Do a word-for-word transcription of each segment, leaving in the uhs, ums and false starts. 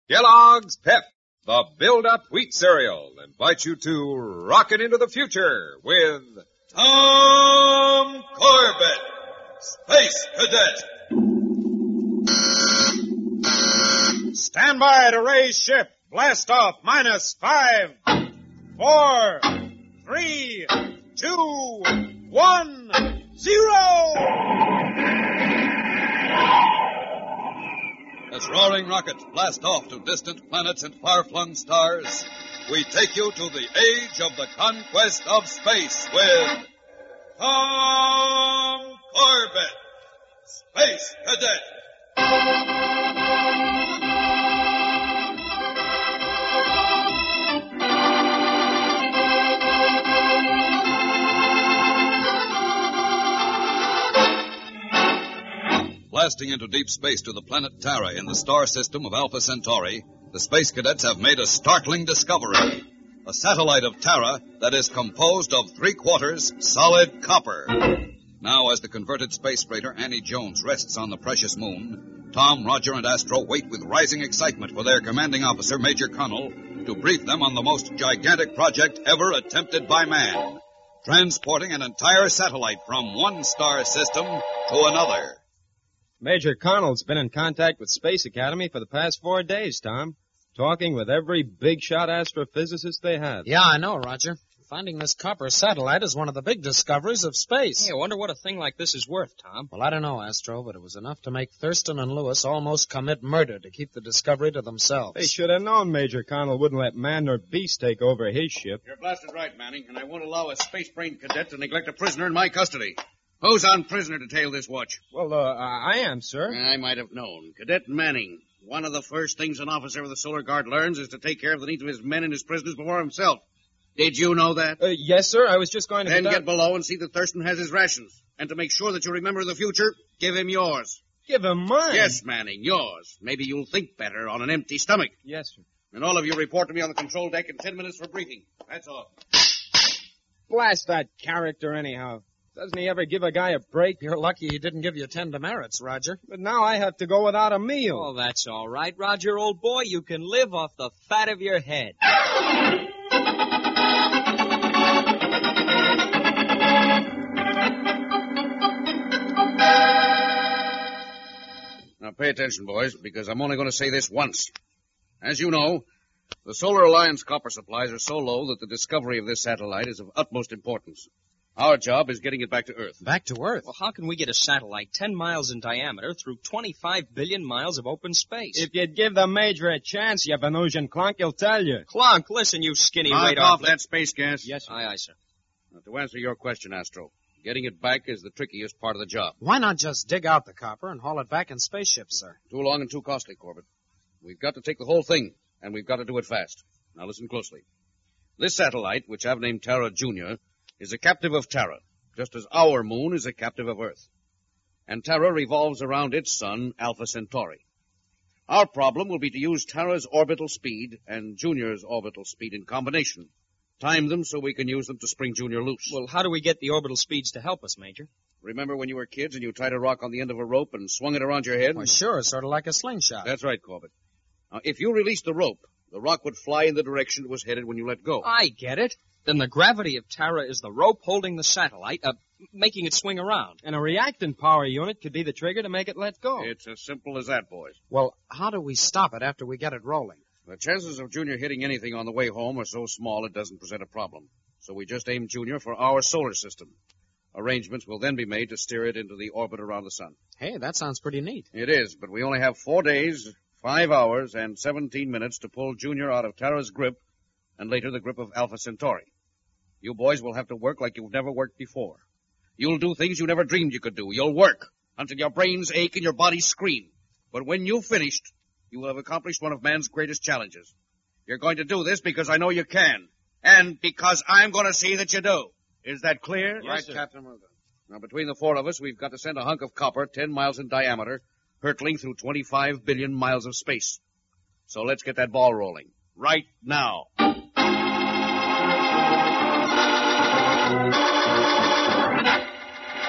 Kellogg's Pep, the build-up wheat cereal, invites you to rocket into the future with Tom Corbett, Space Cadet. Stand by to raise ship. Blast off. Minus five, four, three, two, one, zero. As roaring rockets blast off to distant planets and far-flung stars, we take you to the age of the conquest of space with Tom Corbett, Space Cadet. Blasting into deep space to the planet Terra in the star system of Alpha Centauri, the Space Cadets have made a startling discovery. A satellite of Terra that is composed of three-quarters solid copper. Now, as the converted space freighter Annie Jones rests on the precious moon, Tom, Roger, and Astro wait with rising excitement for their commanding officer, Major Connell, to brief them on the most gigantic project ever attempted by man. Transporting an entire satellite from one star system to another. Major Connell's been in contact with Space Academy for the past four days, Tom. Talking with every big-shot astrophysicist they have. Yeah, I know, Roger. Finding this copper satellite is one of the big discoveries of space. Hey, I wonder what a thing like this is worth, Tom. Well, I don't know, Astro, but it was enough to make Thurston and Lewis almost commit murder to keep the discovery to themselves. They should have known Major Connell wouldn't let man nor beast take over his ship. You're blasted right, Manning, and I won't allow a space-brained cadet to neglect a prisoner in my custody. Who's on prisoner to tail this watch? Well, uh, I am, sir. I might have known. Cadet Manning. One of the first things an officer of the Solar Guard learns is to take care of the needs of his men and his prisoners before himself. Did you know that? Uh, yes, sir. I was just going to... Then get, get below and see that Thurston has his rations. And to make sure that you remember the future, give him yours. Give him mine? Yes, Manning, yours. Maybe you'll think better on an empty stomach. Yes, sir. And all of you report to me on the control deck in ten minutes for briefing. That's all. Blast that character anyhow. Doesn't he ever give a guy a break? You're lucky he didn't give you ten demerits, Roger. But now I have to go without a meal. Oh, that's all right, Roger, old boy. You can live off the fat of your head. Now pay attention, boys, because I'm only going to say this once. As you know, the Solar Alliance copper supplies are so low that the discovery of this satellite is of utmost importance. Our job is getting it back to Earth. Back to Earth? Well, how can we get a satellite ten miles in diameter through twenty-five billion miles of open space? If you'd give the Major a chance, you Venusian clunk, he'll tell you. Clunk, listen, you skinny Knock radar... off that space gas. Yes, sir. Aye, aye, sir. Now, to answer your question, Astro, getting it back is the trickiest part of the job. Why not just dig out the copper and haul it back in spaceships, sir? Too long and too costly, Corbett. We've got to take the whole thing, and we've got to do it fast. Now listen closely. This satellite, which I've named Terra Junior, is a captive of Terra, just as our moon is a captive of Earth. And Terra revolves around its sun, Alpha Centauri. Our problem will be to use Terra's orbital speed and Junior's orbital speed in combination. Time them so we can use them to spring Junior loose. Well, how do we get the orbital speeds to help us, Major? Remember when you were kids and you tied a rock on the end of a rope and swung it around your head? Well, sure, sort of like a slingshot. That's right, Corbett. Now, if you released the rope, the rock would fly in the direction it was headed when you let go. I get it. Then the gravity of Terra is the rope holding the satellite, uh, making it swing around. And a reactant power unit could be the trigger to make it let go. It's as simple as that, boys. Well, how do we stop it after we get it rolling? The chances of Junior hitting anything on the way home are so small it doesn't present a problem. So we just aim Junior for our solar system. Arrangements will then be made to steer it into the orbit around the sun. Hey, that sounds pretty neat. It is, but we only have four days, five hours, and seventeen minutes to pull Junior out of Terra's grip and later the grip of Alpha Centauri. You boys will have to work like you've never worked before. You'll do things you never dreamed you could do. You'll work until your brains ache and your bodies scream. But when you've finished, you will have accomplished one of man's greatest challenges. You're going to do this because I know you can, and because I'm going to see that you do. Is that clear? Yes, right, sir. Captain? Now, between the four of us, we've got to send a hunk of copper ten miles in diameter, hurtling through twenty-five billion miles of space. So let's get that ball rolling. Right now.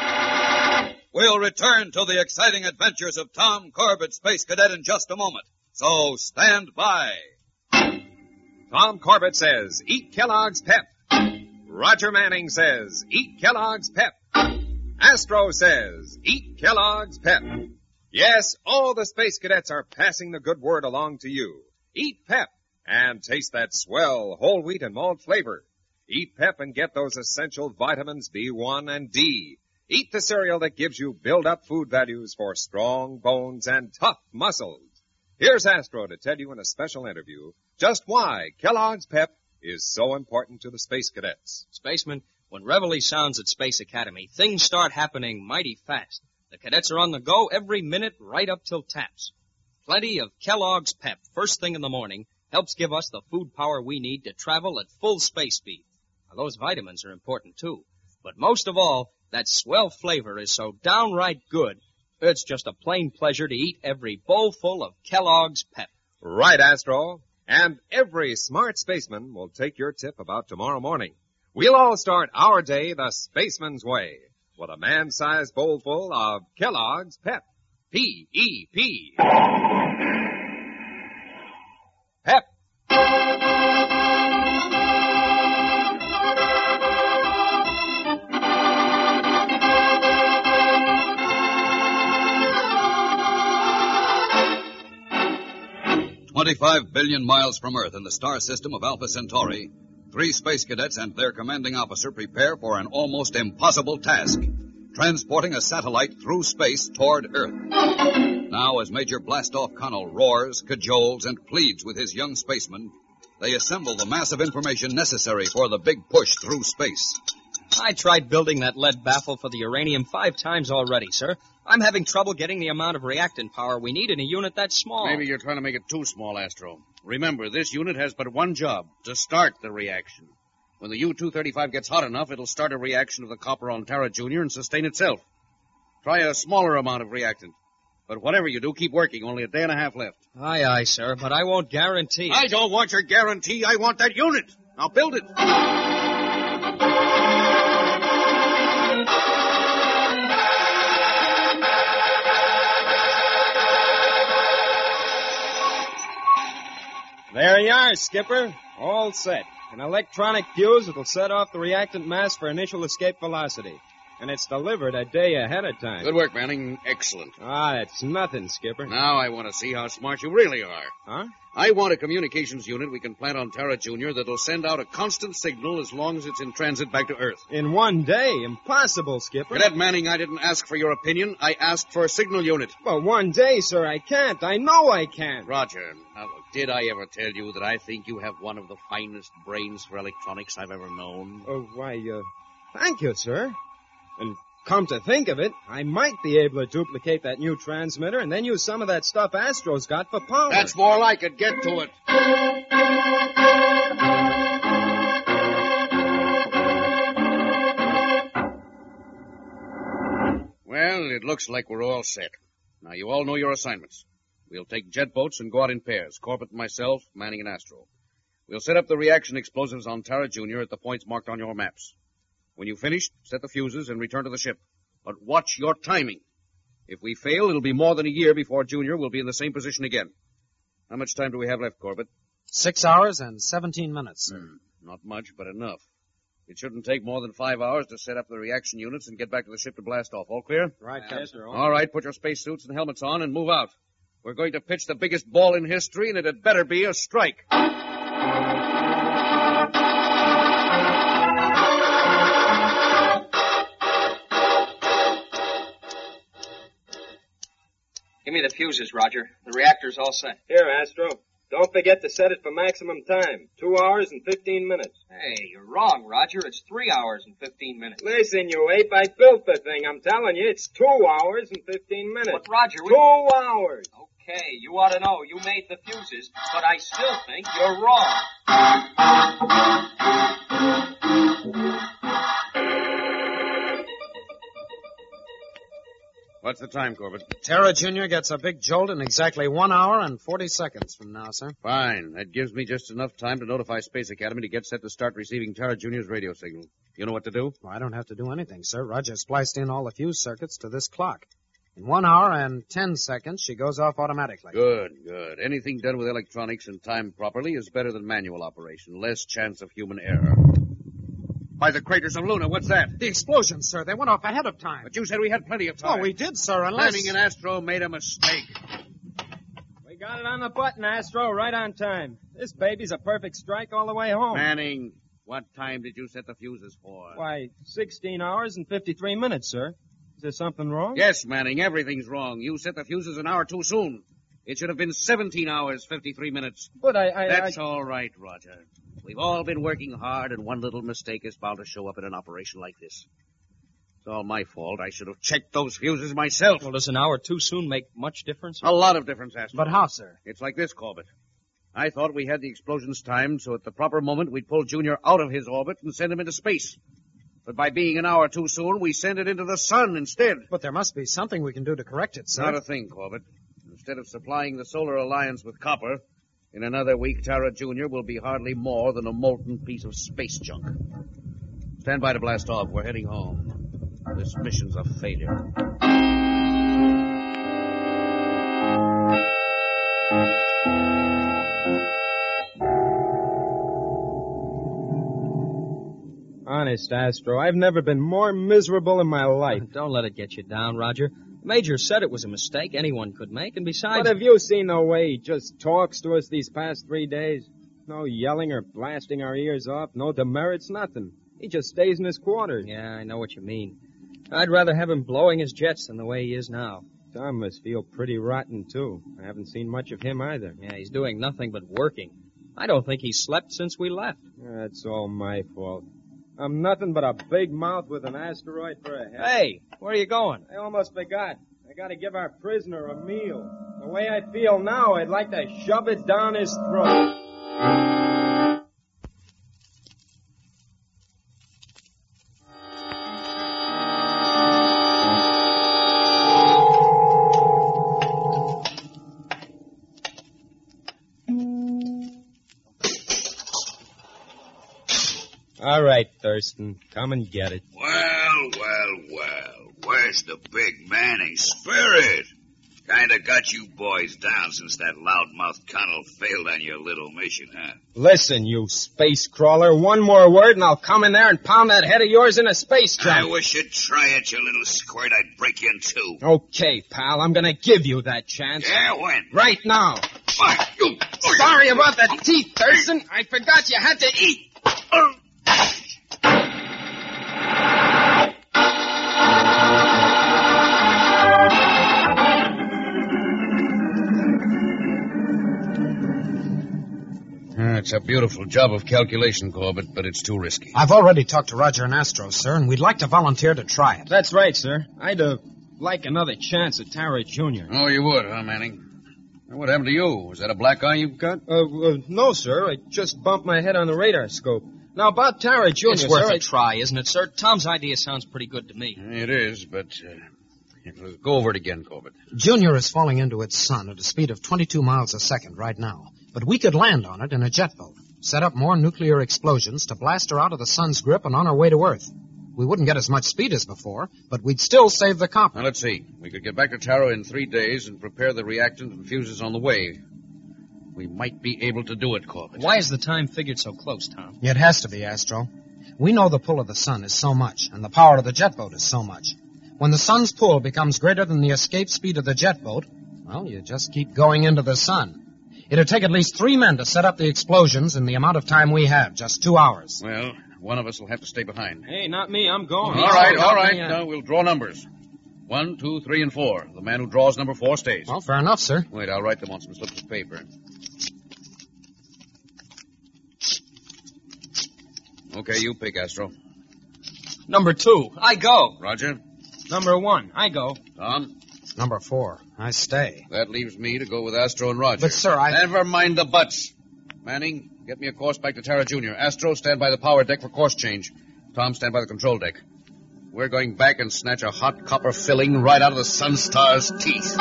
We'll return to the exciting adventures of Tom Corbett, Space Cadet, in just a moment. So stand by. Tom Corbett says, eat Kellogg's Pep. Roger Manning says, eat Kellogg's Pep. Astro says, eat Kellogg's Pep. Yes, all the Space Cadets are passing the good word along to you. Eat Pep and taste that swell whole wheat and malt flavor. Eat Pep and get those essential vitamins B one and D. Eat the cereal that gives you build-up food values for strong bones and tough muscles. Here's Astro to tell you in a special interview just why Kellogg's Pep is so important to the Space Cadets. Spaceman, when Reveille sounds at Space Academy, things start happening mighty fast. The cadets are on the go every minute right up till taps. Plenty of Kellogg's Pep first thing in the morning helps give us the food power we need to travel at full space speed. Now, those vitamins are important, too. But most of all, that swell flavor is so downright good, it's just a plain pleasure to eat every bowlful of Kellogg's Pep. Right, Astro. And every smart spaceman will take your tip about tomorrow morning. We'll all start our day the spaceman's way with a man-sized bowlful of Kellogg's Pep. P E P. Pep. twenty-five billion miles from Earth in the star system of Alpha Centauri, three space cadets and their commanding officer prepare for an almost impossible task, transporting a satellite through space toward Earth. Now, as Major Blastoff Connell roars, cajoles, and pleads with his young spacemen, they assemble the mass of information necessary for the big push through space. I tried building that lead baffle for the uranium five times already, sir. I'm having trouble getting the amount of reactant power we need in a unit that small. Maybe you're trying to make it too small, Astro. Remember, this unit has but one job, to start the reaction. When the U two thirty-five gets hot enough, it'll start a reaction of the copper on Tara Junior and sustain itself. Try a smaller amount of reactant. But whatever you do, keep working. Only a day and a half left. Aye, aye, sir, but I won't guarantee it. I don't want your guarantee. I want that unit. Now build it. There you are, Skipper. All set. An electronic fuse that'll set off the reactant mass for initial escape velocity. And it's delivered a day ahead of time. Good work, Manning. Excellent. Ah, it's nothing, Skipper. Now I want to see how smart you really are. Huh? I want a communications unit we can plant on Tara Junior that'll send out a constant signal as long as it's in transit back to Earth. In one day? Impossible, Skipper. Cadet Manning, I didn't ask for your opinion. I asked for a signal unit. But one day, sir, I can't. I know I can't. Roger. Now, look, did I ever tell you that I think you have one of the finest brains for electronics I've ever known? Oh, why, uh, thank you, sir. And come to think of it, I might be able to duplicate that new transmitter and then use some of that stuff Astro's got for power. That's more like it. Get to it. Well, it looks like we're all set. Now, you all know your assignments. We'll take jet boats and go out in pairs, Corbett and myself, Manning and Astro. We'll set up the reaction explosives on Tara Junior at the points marked on your maps. When you've finished, set the fuses and return to the ship. But watch your timing. If we fail, it'll be more than a year before Junior will be in the same position again. How much time do we have left, Corbett? Six hours and seventeen minutes, sir. Hmm, not much, but enough. It shouldn't take more than five hours to set up the reaction units and get back to the ship to blast off. All clear? Right, Caster. All right, put your spacesuits and helmets on and move out. We're going to pitch the biggest ball in history, and it had better be a strike. Give me the fuses, Roger. The reactor's all set. Here, Astro. Don't forget to set it for maximum time. Two hours and fifteen minutes. Hey, you're wrong, Roger. It's three hours and fifteen minutes. Listen, you ape, I built the thing. I'm telling you, it's two hours and fifteen minutes. But, Roger, we... Two hours. Okay, you ought to know. You made the fuses, but I still think you're wrong. What's the time, Corbett? Tara Junior gets a big jolt in exactly one hour and forty seconds from now, sir. Fine. That gives me just enough time to notify Space Academy to get set to start receiving Tara Junior's radio signal. You know what to do? Well, I don't have to do anything, sir. Roger spliced in all the fuse circuits to this clock. In one hour and ten seconds, she goes off automatically. Good, good. Anything done with electronics and timed properly is better than manual operation. Less chance of human error. By the craters of Luna, what's that? The explosion, sir. They went off ahead of time. But you said we had plenty of time. Oh, we did, sir, unless... Manning and Astro made a mistake. We got it on the button, Astro, right on time. This baby's a perfect strike all the way home. Manning, what time did you set the fuses for? Why, sixteen hours and fifty-three minutes, sir. Is there something wrong? Yes, Manning, everything's wrong. You set the fuses an hour too soon. It should have been seventeen hours, fifty-three minutes. But I... I That's I... all right, Roger. We've all been working hard, and one little mistake is bound to show up in an operation like this. It's all my fault. I should have checked those fuses myself. Well, does an hour too soon make much difference? A lot of difference, Astro. But how, sir? It's like this, Corbett. I thought we had the explosions timed, so at the proper moment we'd pull Junior out of his orbit and send him into space. But by being an hour too soon, we sent it into the sun instead. But there must be something we can do to correct it, sir. Not a thing, Corbett. Instead of supplying the Solar Alliance with copper, in another week, Tara Junior will be hardly more than a molten piece of space junk. Stand by to blast off. We're heading home. This mission's a failure. Honest, Astro, I've never been more miserable in my life. Don't let it get you down, Roger. The Major said it was a mistake anyone could make, and besides... But have you seen the way he just talks to us these past three days? No yelling or blasting our ears off, no demerits, nothing. He just stays in his quarters. Yeah, I know what you mean. I'd rather have him blowing his jets than the way he is now. Tom must feel pretty rotten, too. I haven't seen much of him either. Yeah, he's doing nothing but working. I don't think he's slept since we left. That's all my fault. I'm nothing but a big mouth with an asteroid for a head. Hey, where are you going? I almost forgot. I gotta give our prisoner a meal. The way I feel now, I'd like to shove it down his throat. All right, Thurston. Come and get it. Well, well, well. Where's the big Manning spirit? Kinda got you boys down since that loudmouth Connell failed on your little mission, huh? Listen, you space crawler, one more word and I'll come in there and pound that head of yours in a space I jump. wish you'd try it, you little squirt. I'd break you in two. Okay, pal, I'm gonna give you that chance. Yeah, when? Right now. Why, you... Sorry about the teeth, Thurston. I forgot you had to eat. It's a beautiful job of calculation, Corbett, but it's too risky. I've already talked to Roger and Astro, sir, and we'd like to volunteer to try it. That's right, sir. I'd uh, like another chance at Tara Junior Oh, you would, huh, Manning? What happened to you? Was that a black eye you've got? Uh, uh, no, sir. I just bumped my head on the radar scope. Now, about Tara Junior, It's worth sir, a I... try, isn't it, sir? Tom's idea sounds pretty good to me. It is, but... Uh, go over it again, Corbett. Junior is falling into its sun at a speed of twenty-two miles a second right now. But we could land on it in a jet boat, set up more nuclear explosions to blast her out of the sun's grip and on her way to Earth. We wouldn't get as much speed as before, but we'd still save the copper. Now, let's see. We could get back to Tara in three days and prepare the reactant and fuses on the way. We might be able to do it, Corbett. Why is the time figured so close, Tom? It has to be, Astro. We know the pull of the sun is so much, and the power of the jet boat is so much. When the sun's pull becomes greater than the escape speed of the jet boat, well, you just keep going into the sun. It'd take at least three men to set up the explosions in the amount of time we have, just two hours. Well, one of us will have to stay behind. Hey, not me. I'm going. All right, all Help right. me, uh, Now, we'll draw numbers. One, two, three, and four. The man who draws number four stays. Well, fair enough, sir. Wait, I'll write them on some slips of paper. Okay, you pick, Astro. Number two, I go. Roger. Number one. I go. Tom. Number four. I stay. That leaves me to go with Astro and Roger. But, sir, I... Never mind the buts. Manning, get me a course back to Tara Junior Astro, stand by the power deck for course change. Tom, stand by the control deck. We're going back and snatch a hot copper filling right out of the Sun Star's teeth.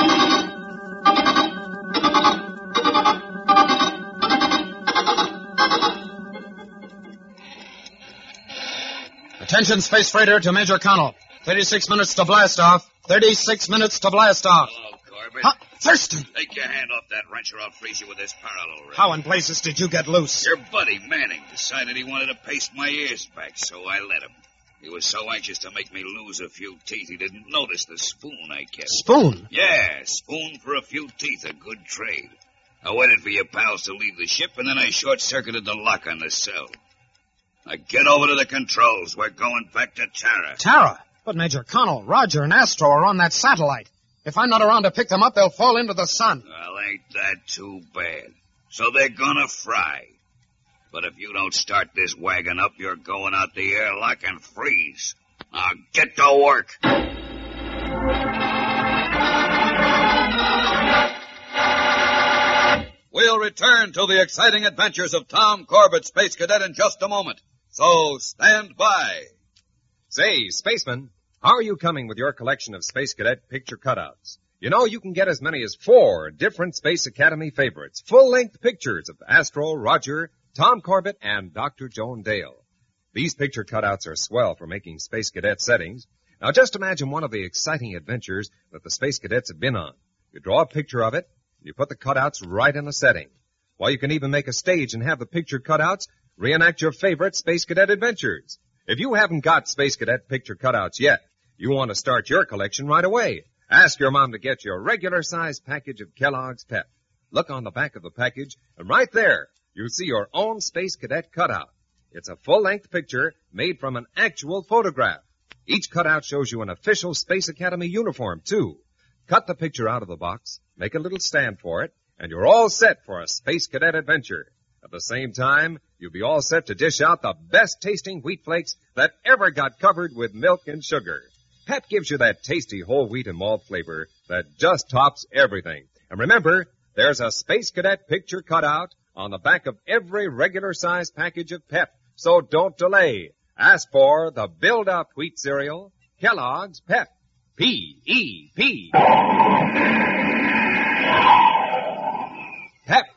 Attention, Space Freighter to Major Connell. thirty-six minutes to blast off. Thirty-six minutes to blast off. Hello, Corbett. Huh? Thurston! Take your hand off that wrench or I'll freeze you with this parallel ring. How in blazes did you get loose? Your buddy, Manning, decided he wanted to paste my ears back, so I let him. He was so anxious to make me lose a few teeth, he didn't notice the spoon I kept. Spoon? Yeah, spoon for a few teeth, a good trade. I waited for your pals to leave the ship, and then I short-circuited the lock on the cell. Now get over to the controls. We're going back to Tara. Tara? But Major Connell, Roger, and Astro are on that satellite. If I'm not around to pick them up, they'll fall into the sun. Well, ain't that too bad? So they're gonna fry. But if you don't start this wagon up, you're going out the airlock and freeze. Now get to work. We'll return to the exciting adventures of Tom Corbett, Space Cadet, in just a moment. So stand by. Say, Spaceman, how are you coming with your collection of Space Cadet picture cutouts? You know, you can get as many as four different Space Academy favorites, full-length pictures of Astro, Roger, Tom Corbett, and Doctor Joan Dale. These picture cutouts are swell for making Space Cadet settings. Now, just imagine one of the exciting adventures that the Space Cadets have been on. You draw a picture of it, and you put the cutouts right in the setting. Well, you can even make a stage and have the picture cutouts reenact your favorite Space Cadet adventures. If you haven't got Space Cadet picture cutouts yet, you want to start your collection right away. Ask your mom to get you a regular-sized package of Kellogg's Pep. Look on the back of the package, and right there, you'll see your own Space Cadet cutout. It's a full-length picture made from an actual photograph. Each cutout shows you an official Space Academy uniform, too. Cut the picture out of the box, make a little stand for it, and you're all set for a Space Cadet adventure. At the same time, you'll be all set to dish out the best-tasting wheat flakes that ever got covered with milk and sugar. Pep gives you that tasty whole wheat and malt flavor that just tops everything. And remember, there's a Space Cadet picture cutout on the back of every regular-sized package of Pep. So don't delay. Ask for the Build-Up Wheat Cereal, Kellogg's Pep. P E P. Pep.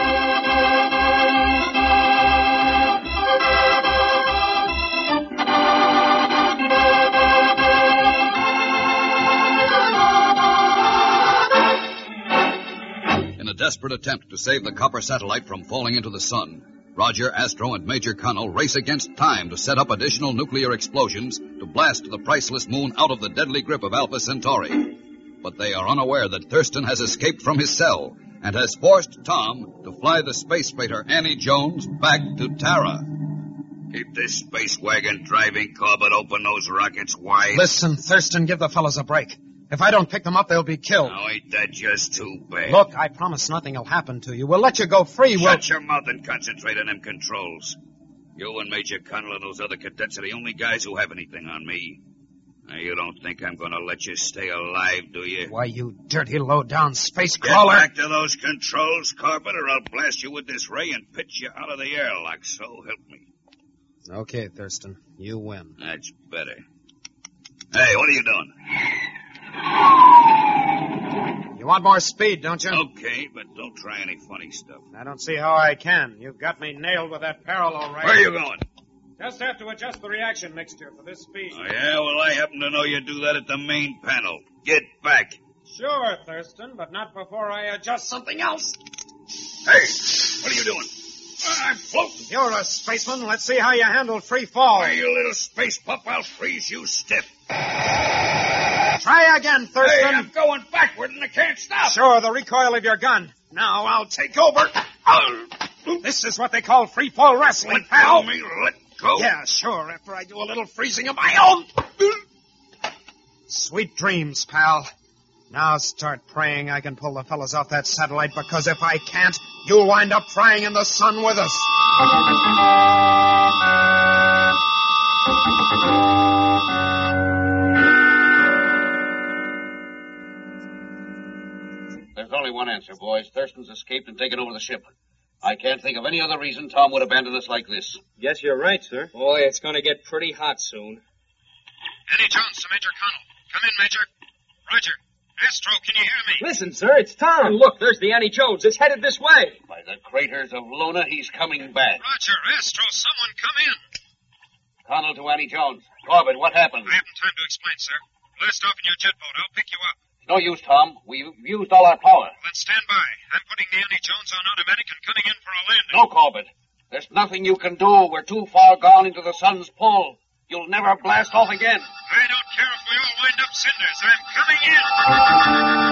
In a desperate attempt to save the copper satellite from falling into the sun, Roger, Astro, and Major Connell race against time to set up additional nuclear explosions to blast the priceless moon out of the deadly grip of Alpha Centauri. But they are unaware that Thurston has escaped from his cell and has forced Tom to fly the space freighter Annie Jones back to Tara. Keep this space wagon driving, Corbett. Open those rockets wide. Listen, Thurston, give the fellows a break. If I don't pick them up, they'll be killed. Now, ain't that just too bad? Look, I promise nothing will happen to you. We'll let you go free. We'll... Shut your mouth and concentrate on them controls. You and Major Connell and those other cadets are the only guys who have anything on me. Now, you don't think I'm going to let you stay alive, do you? Why, you dirty, low-down space Get crawler. back to those controls, Corbett, or I'll blast you with this ray and pitch you out of the airlock, so help me. Okay, Thurston, you win. That's better. Hey, what are you doing? You want more speed, don't you? Okay, but don't try any funny stuff. I don't see how I can. You've got me nailed with that parallel ray. Where are you going? Just have to adjust the reaction mixture for this speed. Oh, yeah? Well, I happen to know you do that at the main panel. Get back. Sure, Thurston, but not before I adjust something else. Hey, what are you doing? I'm floating. You're a spaceman. Let's see how you handle free fall. Why, you little space pup, I'll freeze you stiff. Try again, Thurston. Hey, I'm going backward and I can't stop. Sure, the recoil of your gun. Now I'll take over. Oh, this is what they call free fall wrestling, Let pal. go me, let go. Yeah, sure, after I do a little freezing of my own. Sweet dreams, pal. Now start praying I can pull the fellas off that satellite, because if I can't, you'll wind up frying in the sun with us. There's only one answer, boys. Thurston's escaped and taken over the ship. I can't think of any other reason Tom would abandon us like this. Guess you're right, sir. Boy, it's going to get pretty hot soon. Annie Jones to Major Connell. Come in, Major. Roger. Astro, can you hear me? Listen, sir, it's Tom. Look, there's the Annie Jones. It's headed this way. By the craters of Luna, he's coming back. Roger, Astro, someone come in. Connell to Annie Jones. Corbett, what happened? I haven't time to explain, sir. Blast off in your jet boat. I'll pick you up. No use, Tom. We've used all our power. Well, then stand by. I'm putting the Annie Jones on automatic and coming in for a landing. No, Corbett. There's nothing you can do. We're too far gone into the sun's pull. You'll never blast off again. I don't care if we all wind up cinders. I'm coming in.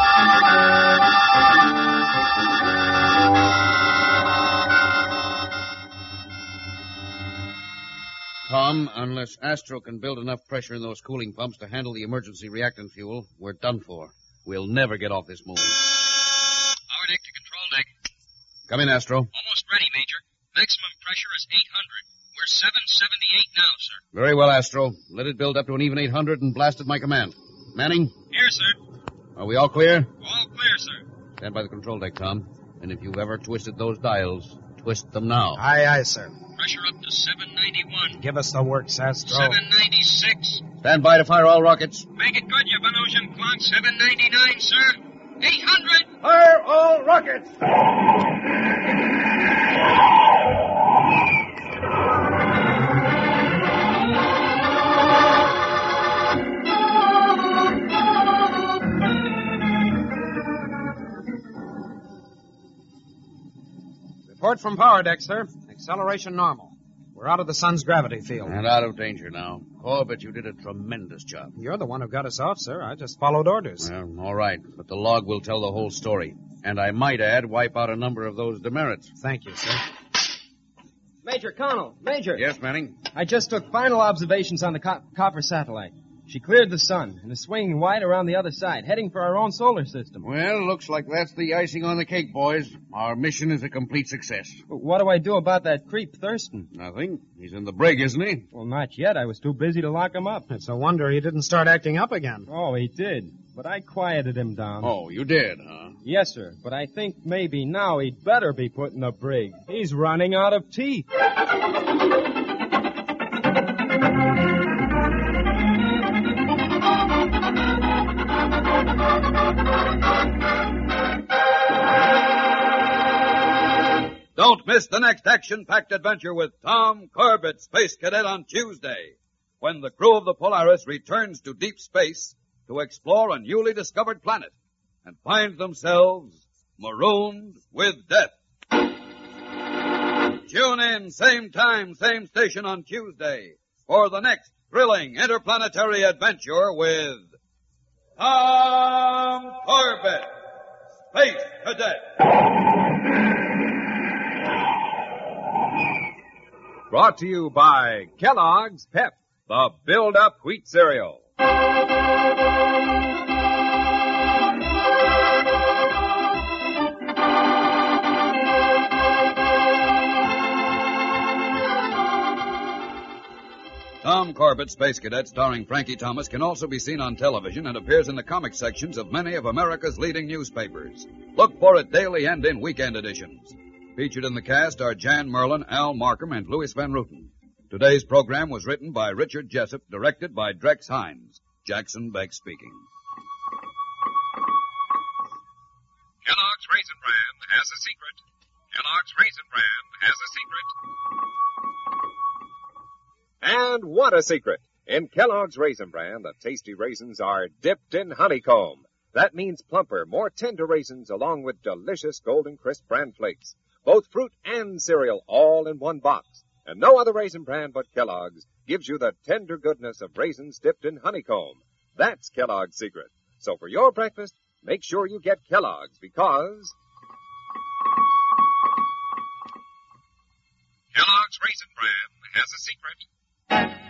Tom, unless Astro can build enough pressure in those cooling pumps to handle the emergency reactant fuel, we're done for. We'll never get off this moon. Power deck to control deck. Come in, Astro. Almost ready, Major. Maximum pressure is eight hundred. We're seven seventy-eight now, sir. Very well, Astro. Let it build up to an even eight hundred and blast at my command. Manning? Here, sir. Are we all clear? All clear, sir. Stand by the control deck, Tom. And if you've ever twisted those dials, twist them now. Aye, aye, sir. Pressure up to seven ninety-one. Give us the works, Astro. seven ninety-six. Stand by to fire all rockets. Make it good, you Venusian clock. seven ninety-nine, sir. eight hundred. Fire all rockets! Report from power deck, sir. Acceleration normal. We're out of the sun's gravity field. And out of danger now. Corbett, you did a tremendous job. You're the one who got us off, sir. I just followed orders. Well, all right, but the log will tell the whole story. And I might add, wipe out a number of those demerits. Thank you, sir. Major Connell, Major. Yes, Manning? I just took final observations on the co- copper satellite. She cleared the sun and is swinging wide around the other side, heading for our own solar system. Well, looks like that's the icing on the cake, boys. Our mission is a complete success. But what do I do about that creep Thurston? Nothing. He's in the brig, isn't he? Well, not yet. I was too busy to lock him up. It's a wonder he didn't start acting up again. Oh, he did. But I quieted him down. Oh, you did, huh? Yes, sir. But I think maybe now he'd better be put in the brig. He's running out of teeth. Don't miss the next action-packed adventure with Tom Corbett, Space Cadet, on Tuesday, when the crew of the Polaris returns to deep space to explore a newly discovered planet and find themselves marooned with death. Tune in, same time, same station on Tuesday for the next thrilling interplanetary adventure with Tom Corbett, Space Cadet. Brought to you by Kellogg's Pep, the build-up wheat cereal. Tom Corbett, Space Cadet, starring Frankie Thomas, can also be seen on television and appears in the comic sections of many of America's leading newspapers. Look for it daily and in weekend editions. Featured in the cast are Jan Merlin, Al Markham, and Louis Van Ruten. Today's program was written by Richard Jessup, directed by Drex Hines. Jackson Beck speaking. Kellogg's Raisin Bran has a secret. Kellogg's Raisin Bran has a secret. And what a secret! In Kellogg's Raisin Bran, the tasty raisins are dipped in honeycomb. That means plumper, more tender raisins along with delicious golden crisp bran flakes. Both fruit and cereal all in one box. And no other raisin bran but Kellogg's gives you the tender goodness of raisins dipped in honeycomb. That's Kellogg's secret. So for your breakfast, make sure you get Kellogg's because... Kellogg's Raisin Bran has a secret.